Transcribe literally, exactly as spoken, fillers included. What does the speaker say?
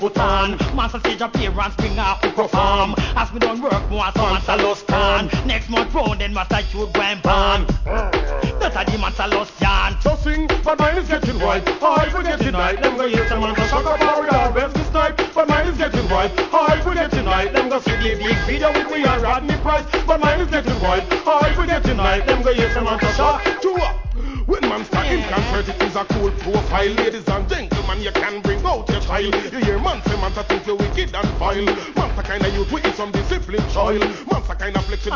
put on. Master stage appearance, bring up to perform. As me don't work more, so Master lost can. Next month round, then Master shoot go and ban. That's a the Master lost can. So sing, but mine is getting white. High for getting night. Them go use some man to suck up our yard best this night. But mine is getting white. High for getting night. Them go see the big video with me and Rodney Price. But mine is getting white. High for getting night. Them go use some man to suck to up. When man starting yeah. concert, it is a cool profile. Ladies and gentlemen, you can bring out your child. You hear man say man to think you wicked and vile. Man to kind of youth with some discipline child. Man to kind of flexible.